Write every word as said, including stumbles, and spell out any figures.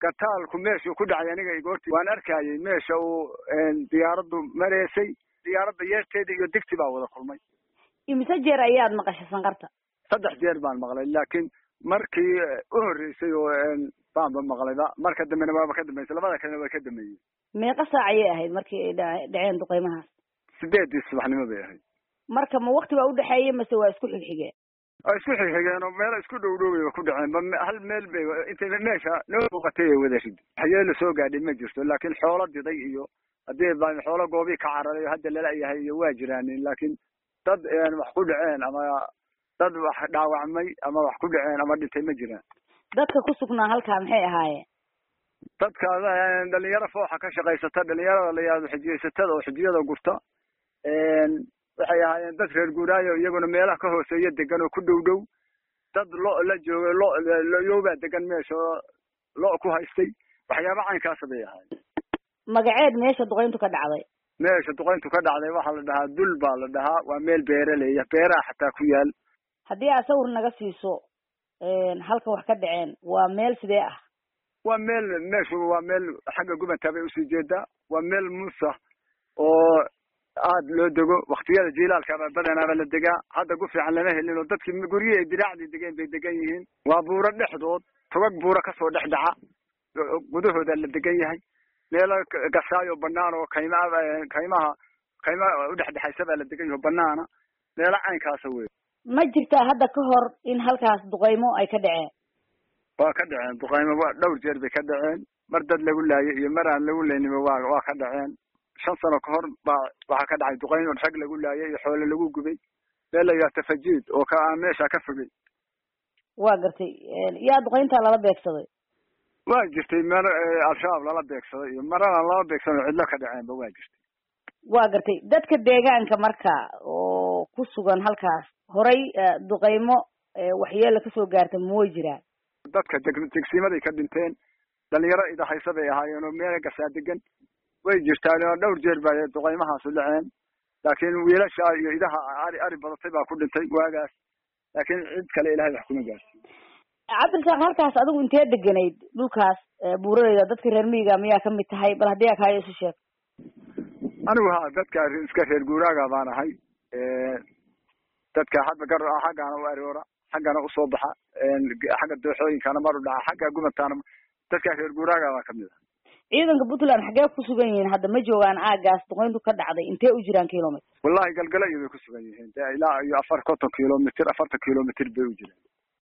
gataalku meeshuu ku dhacay aniga igoortii waan arkayay meesha uu diyaaraddu mareysay diyaaradda yeerteeda iyo digti baa wada kulmay. imise jeer ayaad maqashay sanqarta? saddex jeer baan maqlay laakiin markii u horreysay oo baanba maqlayba marka dambena waaba ka dambeysay labada kalena way ka dambeeyeen. meeqa saac ayay ahayd markii ay dhaceen duqeymahaas? sideedii subaxnimo bay ahayd. marka ma waqti baa u dhexeeyay mase waa isku xigxigeen? waa isku xigxigeen oo meel isku dhow dhow bay ku dhaceen hal meel bay intay meesha noo muuqatay ay wada rid waxyeelo soo gaadhay ma jirto laakiin xoolo diday iyo haddii baan xoolo goobii ka cararay hadda lala yahay iyo waa jiraan laakiin dad wax ku dhaceen ama dad wax dhaawacmay ama wax ku dhaceen ama dhintay ma jiraan. dadka ku sugnaa halkaa maxay ahaayeen? dadka dhalinyaro fooxa ka shaqaysata dhalinyarada la yiraahdo xijiyeysatada oo xijiyada gurta waxay ahaayeen dad reer guuraayo iyaguna meelaha ka hooseeya degan oo ku dhow dhow dad lo la jooga lo loyowbaa degan meesha lo ku haystay waxyaaba caynkaas bay ahaayeen. magaceed meesha duqeyntu ka dhacday? meesha duqeyntu ka dhacday waxaa la dhahaa dul baa la dhahaa waa meel beeraleeya beeraha xataa ku yaal. haddii aad sawir naga siiso halka wax ka dhaceen waa meel sidee ah? waa meel meeshu waa meel xagga gubantaa bay usii jeedaa waa meel muusa oo aad loo dego waktiyada jiilaalka badanaaba la degaa hadda gu fiican lama helin oo dadkii guryihi ay diraacdii degeen bay degan yihiin waa buuro dhexdood togag buuro kasoo dhex dhaca gudahooda la degan yahay meelo gasaayo banaan oo kayma kaymaha kayma udhexdhexaysa baa la degan yahay banaana meelo caynkaasa wey. ma jirtaa hadda ka hor in halkaas duqeymo ay ka dhaceen? waa ka dhaceen duqeymo waa dhowr jeer bay ka dhaceen mar dad lagu laayay iyo mar aan lagu layninba waa waa ka dhaceen. shan sano ka hor baa waxaa ka dhacay duqeyn oo rag lagu laayay iyo xoolo lagu gubay meel la yidhaha tafajiid oo ka aan meesha ka fogay. waa gartay yaa duqeyntaa lala beegsaday? waa jirtay mar al-shabaab lala beegsaday iyo marana lala beegsaday cidlo ka dhaceenba waa jirtay. waa gartay dadka deegaanka marka oo ku sugan halkaas horay duqeymo waxyeelo kasoo gaarta ma way jiraan? dadka degsiimaday ka dhinteen dhalinyaro idahaysa bay ahaayeen oo meel gasaa degan way jirtaan oo dhowr jeer baa duqeymahaas u dhaceen laakiin wiilasha iyo idaha ari ari badatay baa ku dhintay waagaas laakiin cid kale ilaahay wax kuma gaarsiin. cabdirasaaq halkaas adigu intee deganayd dhulkaas buuradeeda dadka reer miyiga miyaa kamid tahay bal haddii aa kaayo isu sheeg. anigu ha dadka iska reer guuraaga baan ahay dadka hadda gar xaggana u aroora xaggana usoo baxa xagga dooxooyinkana mar u dhaca xagga gubantaana dadka reer guuraaga baa kamid ah. ciidanka puntland xaggee ku sugan yihiin hadda ma joogaan aagaas duqeyntu ka dhacday intee u jiraan kilomitr? wallahi galgala iyo bay ku sugan yihiin ilaa iyo afar konton kilomitr afartan kilomitr bay u jiraan.